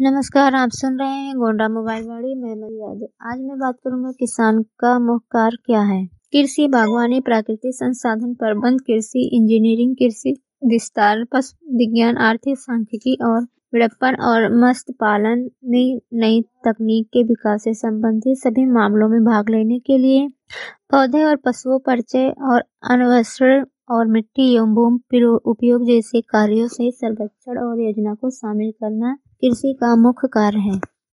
नमस्कार, आप सुन रहे हैं गोंडा मोबाइल वाड़ी। मैं मरी यादव। आज मैं बात करूंगा किसान का मुख्य कार्य क्या है। कृषि, बागवानी, प्राकृतिक संसाधन प्रबंधन, कृषि इंजीनियरिंग, कृषि विस्तार, पशु विज्ञान, आर्थिक सांख्यिकी और विपणन और मत्स्य पालन में नई तकनीक के विकास से संबंधित सभी मामलों में भाग लेने के लिए पौधे और पशुओं परिचय और अन्वेषण और मिट्टी एवं भूमि उपयोग जैसे कार्यों से सर्वेक्षण और योजना को शामिल करना कृषि का मुख्य कार्य है।